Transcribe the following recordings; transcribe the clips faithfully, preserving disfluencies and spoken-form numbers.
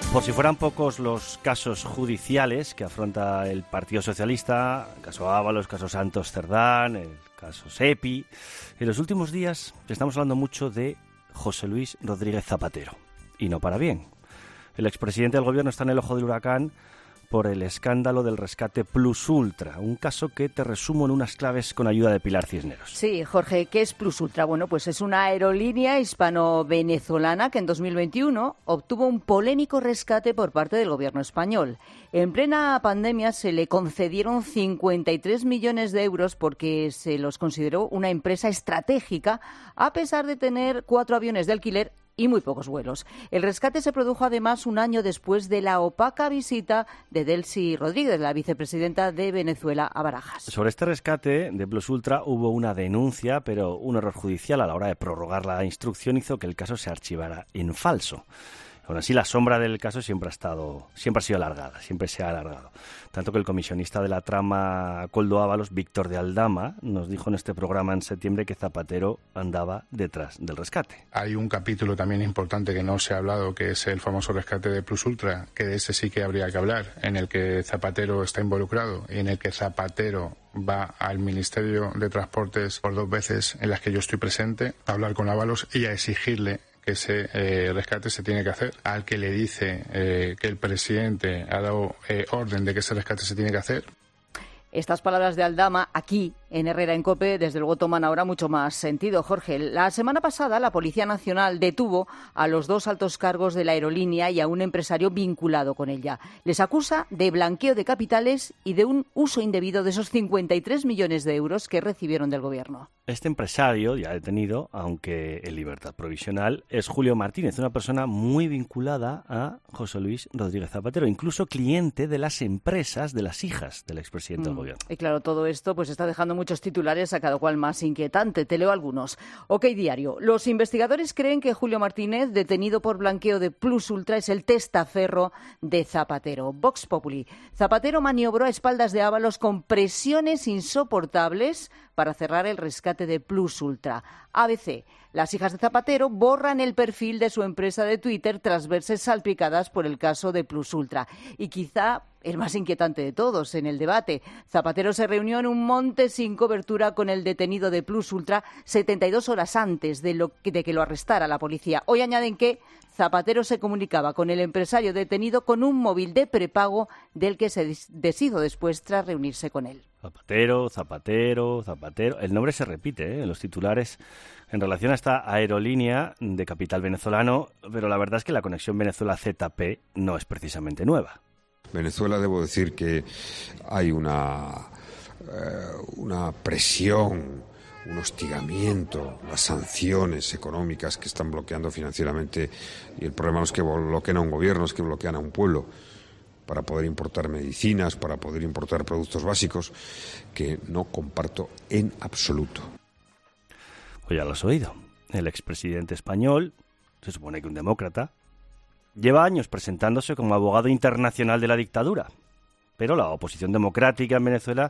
Por si fueran pocos los casos judiciales que afronta el Partido Socialista, el caso Ábalos, el caso Santos Cerdán, el caso Sepi, en los últimos días estamos hablando mucho de José Luis Rodríguez Zapatero. Y no para bien. El expresidente del gobierno está en el ojo del huracán por el escándalo del rescate Plus Ultra, un caso que te resumo en unas claves con ayuda de Pilar Cisneros. Sí, Jorge, ¿qué es Plus Ultra? Bueno, pues es una aerolínea hispano-venezolana que en dos mil veintiuno obtuvo un polémico rescate por parte del gobierno español. En plena pandemia se le concedieron cincuenta y tres millones de euros porque se los consideró una empresa estratégica, a pesar de tener cuatro aviones de alquiler y muy pocos vuelos. El rescate se produjo además un año después de la opaca visita de Delcy Rodríguez, la vicepresidenta de Venezuela, a Barajas. Sobre este rescate de Plus Ultra hubo una denuncia, pero un error judicial a la hora de prorrogar la instrucción hizo que el caso se archivara en falso. Aún así, la sombra del caso siempre ha estado, siempre ha sido alargada, siempre se ha alargado. Tanto que el comisionista de la trama Koldo Ábalos, Víctor de Aldama, nos dijo en este programa en septiembre que Zapatero andaba detrás del rescate. Hay un capítulo también importante que no se ha hablado, que es el famoso rescate de Plus Ultra, que de ese sí que habría que hablar, en el que Zapatero está involucrado y en el que Zapatero va al Ministerio de Transportes por dos veces en las que yo estoy presente a hablar con Ábalos y a exigirle que ese eh, rescate se tiene que hacer, al que le dice eh, que el presidente ha dado eh, orden de que ese rescate se tiene que hacer. Estas palabras de Aldama, aquí, en Herrera en COPE, desde luego toman ahora mucho más sentido, Jorge. La semana pasada, la Policía Nacional detuvo a los dos altos cargos de la aerolínea y a un empresario vinculado con ella. Les acusa de blanqueo de capitales y de un uso indebido de esos cincuenta y tres millones de euros que recibieron del gobierno. Este empresario, ya detenido, aunque en libertad provisional, es Julio Martínez, una persona muy vinculada a José Luis Rodríguez Zapatero, incluso cliente de las empresas de las hijas del expresidente mm. del gobierno. Y claro, todo esto pues está dejando muchos titulares, a cada cual más inquietante. Te leo algunos. OK Diario. Los investigadores creen que Julio Martínez, detenido por blanqueo de Plus Ultra, es el testaferro de Zapatero. Vox Populi. Zapatero maniobró a espaldas de Ábalos con presiones insoportables para cerrar el rescate de Plus Ultra. A B C. Las hijas de Zapatero borran el perfil de su empresa de Twitter tras verse salpicadas por el caso de Plus Ultra. Y quizá el más inquietante de todos en el debate. Zapatero se reunió en un monte sin cobertura con el detenido de Plus Ultra setenta y dos horas antes de, lo que, de que lo arrestara la policía. Hoy añaden que Zapatero se comunicaba con el empresario detenido con un móvil de prepago del que se deshizo después tras reunirse con él. Zapatero, Zapatero, Zapatero. El nombre se repite ¿eh? en los titulares en relación a esta aerolínea de capital venezolano, pero la verdad es que la conexión Venezuela-Z P no es precisamente nueva. Venezuela, debo decir que hay una, eh, una presión, un hostigamiento, las sanciones económicas que están bloqueando financieramente, y el problema no es que bloqueen a un gobierno, es que bloquean a un pueblo para poder importar medicinas, para poder importar productos básicos, que no comparto en absoluto. Pues ya lo has oído. El expresidente español, se supone que un demócrata, lleva años presentándose como abogado internacional de la dictadura, pero la oposición democrática en Venezuela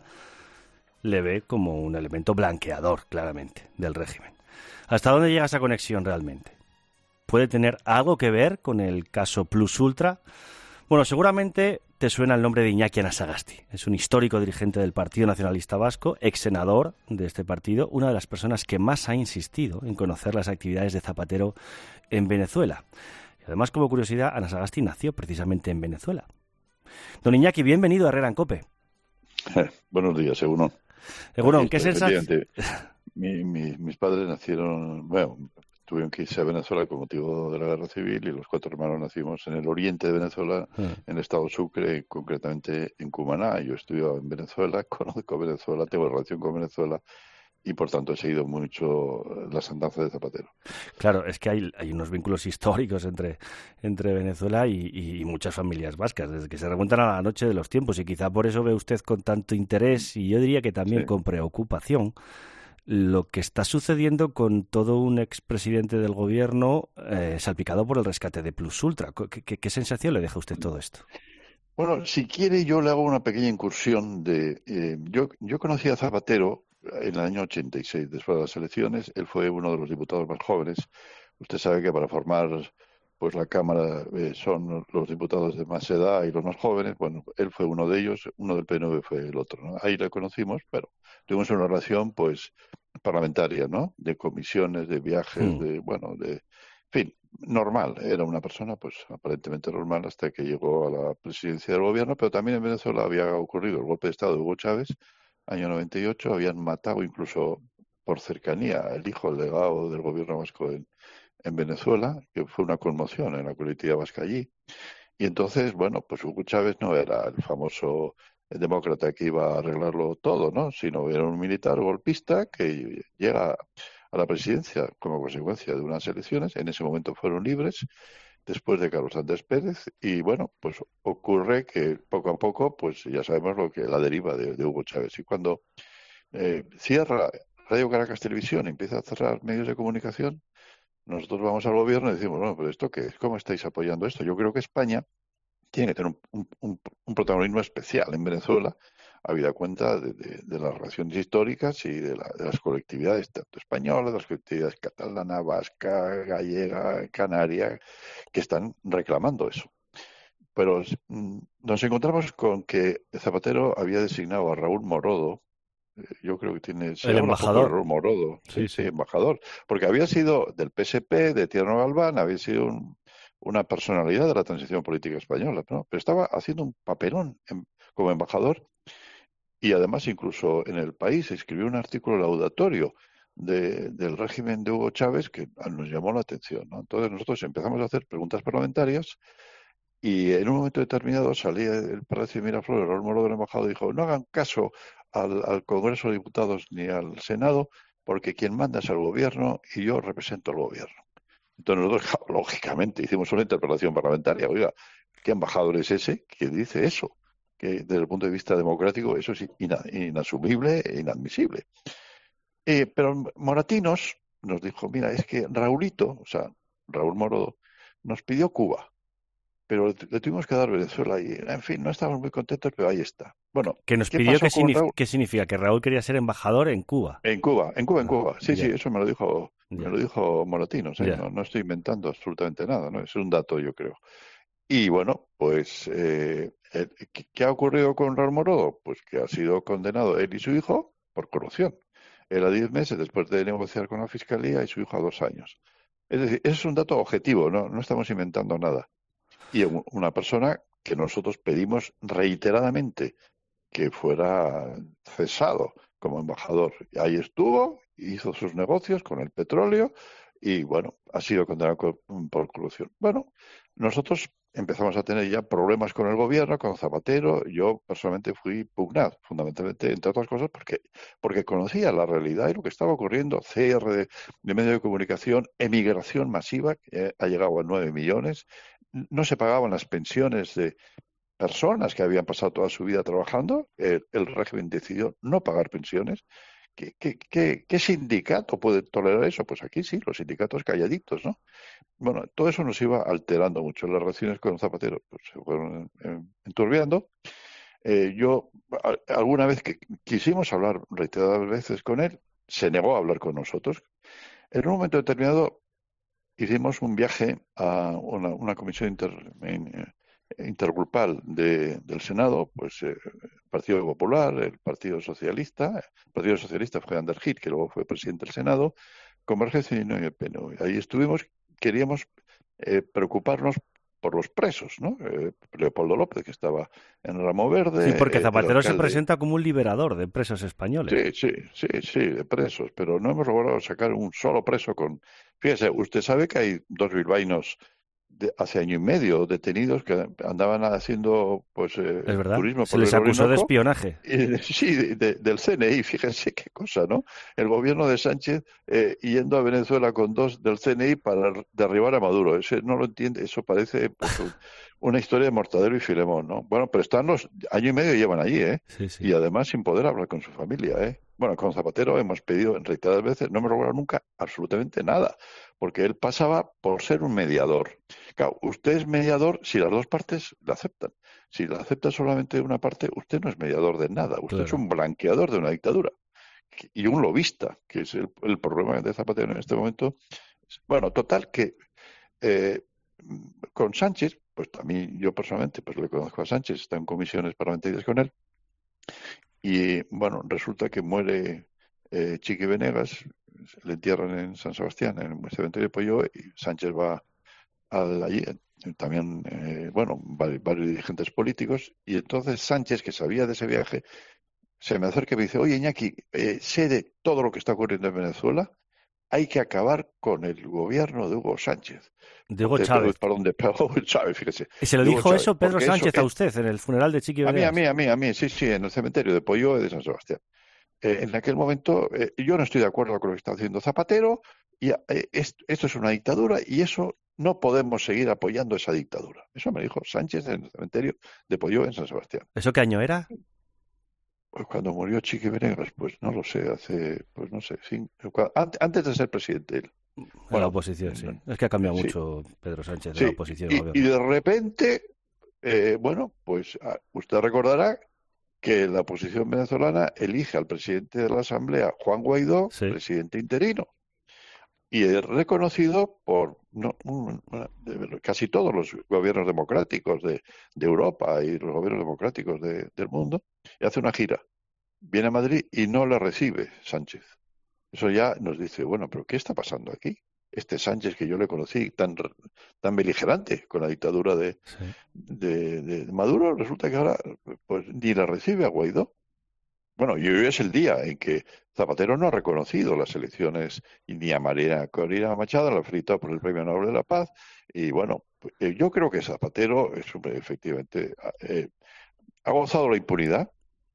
le ve como un elemento blanqueador, claramente, del régimen. ¿Hasta dónde llega esa conexión realmente? ¿Puede tener algo que ver con el caso Plus Ultra? Bueno, seguramente te suena el nombre de Iñaki Anasagasti. Es un histórico dirigente del Partido Nacionalista Vasco, ex senador de este partido, una de las personas que más ha insistido en conocer las actividades de Zapatero en Venezuela. Además, como curiosidad, Anasagasti nació precisamente en Venezuela. Don Iñaki, bienvenido a Herrera en COPE. Eh, buenos días, Egunon. Egunon, ¿qué sensación? Mi, mi, mis padres nacieron, bueno, tuvieron que irse a Venezuela con motivo de la guerra civil y los cuatro hermanos nacimos en el oriente de Venezuela, mm. en el estado Sucre, concretamente en Cumaná. Yo estudio en Venezuela, conozco Venezuela, tengo relación con Venezuela, y por tanto he seguido mucho las andanzas de Zapatero. Claro, es que hay, hay unos vínculos históricos entre, entre Venezuela y, y muchas familias vascas, desde que se remontan a la noche de los tiempos, y quizá por eso ve usted con tanto interés, y yo diría que también sí. con preocupación, lo que está sucediendo con todo un expresidente del gobierno eh, salpicado por el rescate de Plus Ultra. ¿Qué, qué, qué sensación le deja a usted todo esto? Bueno, si quiere yo le hago una pequeña incursión de... Eh, yo, yo conocí a Zapatero en el año ochenta y seis, después de las elecciones. Él fue uno de los diputados más jóvenes. Usted sabe que para formar pues la Cámara eh, son los diputados de más edad y los más jóvenes. Bueno, él fue uno de ellos, uno del P N V fue el otro, ¿no? Ahí le conocimos, pero tuvimos una relación, pues, parlamentaria, ¿no? De comisiones, de viajes, Hmm. de, bueno, de, en fin, normal. Era una persona, pues, aparentemente normal hasta que llegó a la presidencia del gobierno, pero también en Venezuela había ocurrido el golpe de Estado de Hugo Chávez, año noventa y ocho, habían matado incluso por cercanía el hijo del delegado del gobierno vasco en en Venezuela, que fue una conmoción en la colectividad vasca allí. Y entonces, bueno, pues Hugo Chávez no era el famoso demócrata que iba a arreglarlo todo, ¿no? Sino era un militar golpista que llega a la presidencia como consecuencia de unas elecciones. En ese momento fueron libres, después de Carlos Andrés Pérez. Y bueno, pues ocurre que poco a poco, pues ya sabemos lo que la deriva de, de Hugo Chávez. Y cuando eh, cierra Radio Caracas Televisión, empieza a cerrar medios de comunicación, nosotros vamos al gobierno y decimos, bueno, pero ¿esto qué es? ¿Cómo estáis apoyando esto? Yo creo que España tiene que tener un, un, un protagonismo especial en Venezuela, habida cuenta de, de, de las relaciones históricas y de, la, de las colectividades, tanto españolas, de las colectividades catalana, vasca, gallega, canaria, que están reclamando eso. Pero mm, nos encontramos con que Zapatero había designado a Raúl Morodo. Yo creo que tiene... Se El habla poco de embajador. Raúl Morodo. Sí, Sí, sí, sí. embajador. Porque había sido del P S P, de Tierno Galván, había sido un, una personalidad de la transición política española, ¿no? Pero estaba haciendo un papelón en, como embajador, y además incluso en El País escribió un artículo laudatorio de, del régimen de Hugo Chávez que nos llamó la atención, ¿no? Entonces nosotros empezamos a hacer preguntas parlamentarias. Y en un momento determinado salía el Palacio de Miraflores, Raúl Morodo, el embajador, dijo, no hagan caso al, al Congreso de Diputados ni al Senado, porque quien manda es el gobierno y yo represento al gobierno. Entonces nosotros, lógicamente, hicimos una interpelación parlamentaria. Oiga, ¿qué embajador es ese que dice eso? Que desde el punto de vista democrático eso es ina, inasumible e inadmisible. Eh, pero Moratinos nos dijo, mira, es que Raulito, o sea, Raúl Morodo, nos pidió Cuba, pero le tuvimos que dar Venezuela y, en fin, no estábamos muy contentos, pero ahí está. Bueno, Que nos ¿qué pidió pasó qué, con signif Raúl? qué significa, que Raúl quería ser embajador en Cuba. En Cuba, en Cuba, en Ah, Cuba. Sí, ya. sí, eso me lo dijo, Ya. me lo dijo Moratinos, ¿eh? Ya. No, no estoy inventando absolutamente nada, ¿no? Es un dato, yo creo. Y bueno, pues, eh, eh, ¿qué, qué ha ocurrido con Raúl Morodo? Pues que ha sido condenado él y su hijo por corrupción. Él a diez meses después de negociar con la Fiscalía y su hijo a dos años. Es decir, ese es un dato objetivo, ¿no? No estamos inventando nada. Y una persona que nosotros pedimos reiteradamente que fuera cesado como embajador. Ahí estuvo, hizo sus negocios con el petróleo y, bueno, ha sido condenado por corrupción. Bueno, nosotros empezamos a tener ya problemas con el gobierno, con Zapatero. Yo personalmente fui pugnaz, fundamentalmente, entre otras cosas, porque, porque conocía la realidad y lo que estaba ocurriendo. Cierre de, de medios de comunicación, emigración masiva, que ha llegado a nueve millones. No se pagaban las pensiones de personas que habían pasado toda su vida trabajando. El, el régimen decidió no pagar pensiones. ¿Qué, qué, qué, ¿Qué sindicato puede tolerar eso? Pues aquí sí, los sindicatos calladitos, ¿no? Bueno, todo eso nos iba alterando mucho. Las relaciones con Zapatero pues, se fueron enturbiando. Eh, yo, a, alguna vez que quisimos hablar reiteradas veces con él, se negó a hablar con nosotros. En un momento determinado hicimos un viaje a una, una comisión inter, intergrupal de, del Senado, pues eh, el Partido Popular, el Partido Socialista, el Partido Socialista fue Ander Gil, que luego fue presidente del Senado, Convergencia y Unión y el P N V. Ahí estuvimos, queríamos eh, preocuparnos por los presos, ¿no? Eh, Leopoldo López, que estaba en Ramo Verde. Sí, porque eh, Zapatero se presenta como un liberador de presos españoles. Sí, sí, sí, sí, de presos, pero no hemos logrado sacar un solo preso con... Fíjese, usted sabe que hay dos bilbaínos de hace año y medio detenidos que andaban haciendo pues eh, es verdad, turismo se por les el acusó Orinoco. de espionaje. Y, sí, de, de, del C N I, fíjense qué cosa, ¿no? El gobierno de Sánchez eh, yendo a Venezuela con dos del C N I para derribar a Maduro. Ese no lo entiende, eso parece pues, un, una historia de Mortadelo y Filemón, ¿no? Bueno, pero están los año y medio llevan allí, ¿eh? Sí, sí. Y además sin poder hablar con su familia, ¿eh? Bueno, con Zapatero hemos pedido en reiteradas veces, no hemos logrado nunca absolutamente nada, porque él pasaba por ser un mediador. Claro, usted es mediador si las dos partes la aceptan. Si la acepta solamente una parte, usted no es mediador de nada. Usted Claro. es un blanqueador de una dictadura. Y un lobista, que es el, el problema de Zapatero en este momento. Bueno, total, que eh, con Sánchez, pues a mí, yo personalmente, pues le conozco a Sánchez, está en comisiones parlamentarias con él, y bueno, resulta que muere eh, Chiqui Venegas, le entierran en San Sebastián, en el cementerio de Polló, y Sánchez va al, allí, también, eh, bueno, varios, varios dirigentes políticos, y entonces Sánchez, que sabía de ese viaje, se me acerca y me dice, oye, Iñaki, eh, sé de todo lo que está ocurriendo en Venezuela, hay que acabar con el gobierno de Hugo Sánchez. De Hugo Chávez. Para donde Hugo Chávez, fíjese. ¿Y se lo dijo Chávez, eso Pedro Sánchez eso, a usted en el funeral de Chiqui Venegas? A mí, a mí, a mí, a mí, sí, sí, en el cementerio de Polló de San Sebastián. Eh, en aquel momento, eh, yo no estoy de acuerdo con lo que está haciendo Zapatero, y eh, esto, esto es una dictadura, y eso no podemos seguir apoyando esa dictadura. Eso me dijo Sánchez en el cementerio de Polló en San Sebastián. ¿Eso qué año era? Pues cuando murió Chiqui Venegas, pues no lo sé, hace, pues no sé, cinco, antes de ser presidente él. En bueno, la oposición, sí. Es que ha cambiado sí. mucho Pedro Sánchez de sí. la oposición. Y, y de repente, eh, bueno, pues usted recordará que la oposición venezolana elige al presidente de la Asamblea, Juan Guaidó, sí. presidente interino. Y es reconocido por no, un, casi todos los gobiernos democráticos de, de Europa y los gobiernos democráticos de, del mundo, y hace una gira. Viene a Madrid y no le recibe Sánchez. Eso ya nos dice, bueno, pero ¿qué está pasando aquí? Este Sánchez que yo le conocí tan, tan beligerante con la dictadura de, sí. de, de Maduro, resulta que ahora pues ni la recibe a Guaidó. Bueno, y hoy es el día en que Zapatero no ha reconocido las elecciones y ni a María Corina Machado, la felicitado por el Premio Nobel de la Paz. Y bueno, yo creo que Zapatero es efectivamente eh, ha gozado la impunidad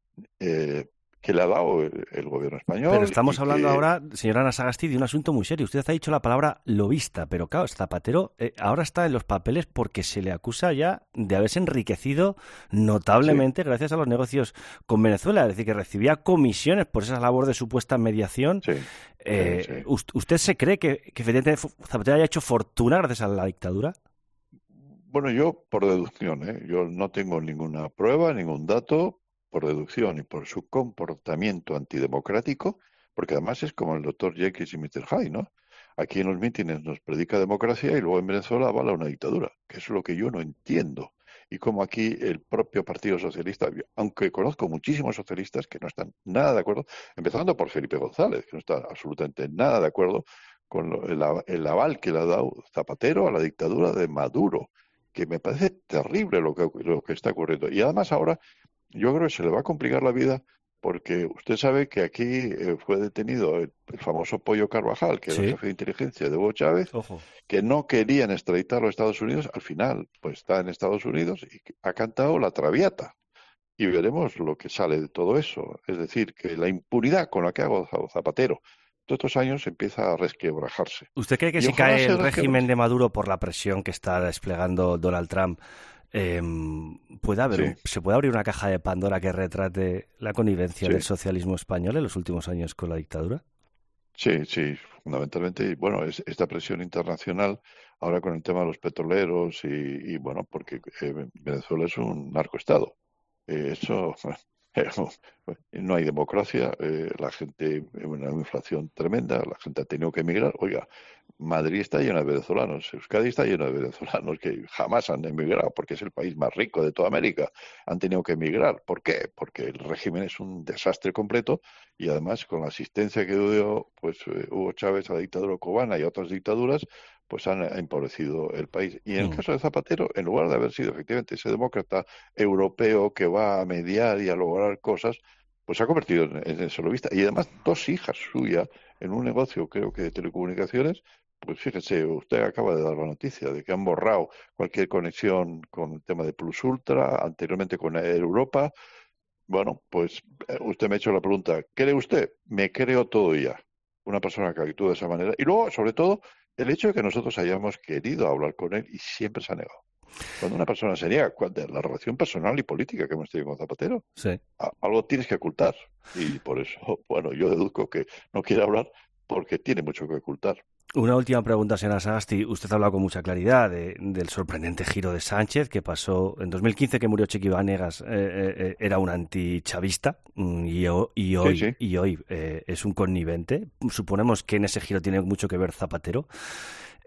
eh, que le ha dado el, el gobierno español. Pero estamos hablando que... ahora, señora Ana Sagasti, de un asunto muy serio. Usted ha dicho la palabra lobista, pero claro, Zapatero eh, ahora está en los papeles porque se le acusa ya de haberse enriquecido notablemente sí. gracias a los negocios con Venezuela. Es decir, que recibía comisiones por esa labor de supuesta mediación. Sí. Eh, sí, sí. ¿Usted se cree que, que efectivamente Zapatero haya hecho fortuna gracias a la dictadura? Bueno, yo por deducción, ¿eh? Yo no tengo ninguna prueba, ningún dato, por deducción y por su comportamiento antidemocrático, porque además es como el doctor Jekyll y mister Hyde, ¿no? Aquí en los mítines nos predica democracia y luego en Venezuela avala una dictadura, que es lo que yo no entiendo. Y como aquí el propio Partido Socialista, aunque conozco muchísimos socialistas que no están nada de acuerdo, empezando por Felipe González, que no está absolutamente nada de acuerdo con lo, el, el aval que le ha dado Zapatero a la dictadura de Maduro, que me parece terrible lo que, lo que está ocurriendo. Y además ahora yo creo que se le va a complicar la vida porque usted sabe que aquí eh, fue detenido el, el famoso Pollo Carvajal, que ¿sí? era el jefe de inteligencia de Hugo Chávez, Ojo. que no querían extraditarlo a Estados Unidos. Al final, pues está en Estados Unidos y ha cantado la Traviata. Y veremos lo que sale de todo eso. Es decir, que la impunidad con la que ha gozado Zapatero todos estos años empieza a resquebrajarse. ¿Usted cree que y si cae el régimen de Maduro por la presión que está desplegando Donald Trump, Eh, puede haber, sí. se puede abrir una caja de Pandora que retrate la connivencia sí. del socialismo español en los últimos años con la dictadura? Sí, sí, fundamentalmente. Y bueno, es, esta presión internacional, ahora con el tema de los petroleros y, y bueno, porque eh, Venezuela es un narcoestado. Eh, eso, no hay democracia, eh, la gente, una inflación tremenda, la gente ha tenido que emigrar. Oiga, Madrid está lleno de venezolanos, Euskadi está lleno de venezolanos que jamás han emigrado porque es el país más rico de toda América. Han tenido que emigrar. ¿Por qué? Porque el régimen es un desastre completo y además con la asistencia que dio pues eh, Hugo Chávez a la dictadura cubana y a otras dictaduras, pues han empobrecido el país. Y en mm. el caso de Zapatero, en lugar de haber sido efectivamente ese demócrata europeo que va a mediar y a lograr cosas, pues se ha convertido en, en ese lobista. Y además dos hijas suyas en un negocio, creo que de telecomunicaciones. Pues fíjese, usted acaba de dar la noticia de que han borrado cualquier conexión con el tema de Plus Ultra, anteriormente con Europa. Bueno, pues usted me ha hecho la pregunta, ¿cree usted? Me creo todo ya. Una persona que actúa de esa manera. Y luego, sobre todo, el hecho de que nosotros hayamos querido hablar con él y siempre se ha negado. Cuando una persona se niega, cuando la relación personal y política que hemos tenido con Zapatero, sí. algo tienes que ocultar. Y por eso, bueno, yo deduzco que no quiere hablar porque tiene mucho que ocultar. Una última pregunta, señora Sagasti. Usted ha hablado con mucha claridad de, del sorprendente giro de Sánchez, que pasó en dos mil quince, que murió Chiqui Venegas, eh, eh, era un antichavista y, y hoy, sí, sí. Y hoy eh, es un connivente. Suponemos que en ese giro tiene mucho que ver Zapatero.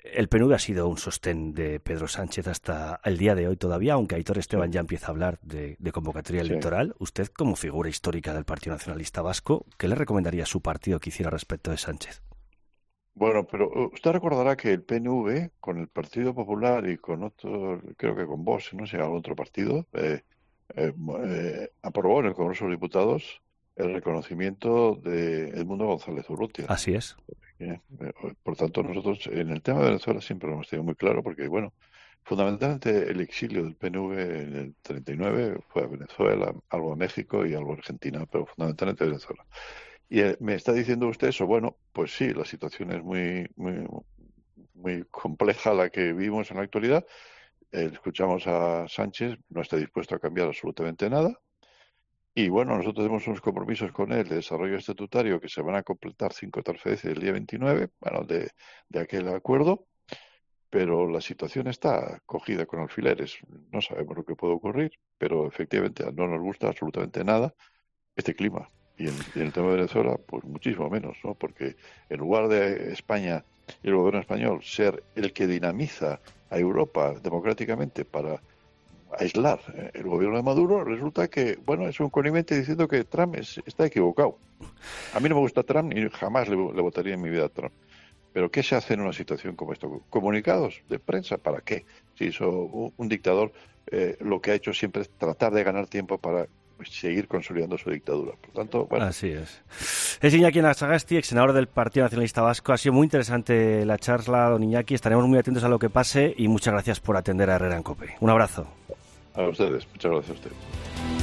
El P N V ha sido un sostén de Pedro Sánchez hasta el día de hoy todavía, aunque Aitor Esteban ya empieza a hablar de, de convocatoria Sí. electoral. Usted, como figura histórica del Partido Nacionalista Vasco, ¿qué le recomendaría a su partido que hiciera respecto de Sánchez? Bueno, pero usted recordará que el P N V, con el Partido Popular y con otro, creo que con Vox, no sé, algún otro partido, eh, eh, eh, aprobó en el Congreso de los Diputados el reconocimiento de Edmundo González Urrutia. Así es. Eh, Por tanto, nosotros en el tema de Venezuela siempre lo hemos tenido muy claro, porque, bueno, fundamentalmente el exilio del P N V en el treinta y nueve fue a Venezuela, algo a México y algo a Argentina, pero fundamentalmente Venezuela. Y eh, me está diciendo usted eso. Bueno, pues sí, la situación es muy, muy, muy compleja la que vivimos en la actualidad. Eh, escuchamos a Sánchez, no está dispuesto a cambiar absolutamente nada. Y bueno, nosotros tenemos unos compromisos con él de desarrollo estatutario que se van a completar cinco transferencias el día veintinueve, bueno, de, de aquel acuerdo, pero la situación está cogida con alfileres. No sabemos lo que puede ocurrir, pero efectivamente no nos gusta absolutamente nada este clima. Y en, y en el tema de Venezuela, pues muchísimo menos, ¿no? Porque en lugar de España y el gobierno español ser el que dinamiza a Europa democráticamente para aislar el gobierno de Maduro, resulta que, bueno, es un connivencia diciendo que Trump es, está equivocado. A mí no me gusta Trump y jamás le, le votaría en mi vida a Trump. Pero ¿qué se hace en una situación como esta? ¿Comunicados de prensa? ¿Para qué? Si hizo un, un dictador, eh, lo que ha hecho siempre es tratar de ganar tiempo para seguir consolidando su dictadura. Por tanto, bueno. Así es. Es Iñaki Anasagasti, ex senador del Partido Nacionalista Vasco. Ha sido muy interesante la charla, don Iñaki. Estaremos muy atentos a lo que pase y muchas gracias por atender a Herrera en COPE. Un abrazo. A ustedes. Muchas gracias a ustedes.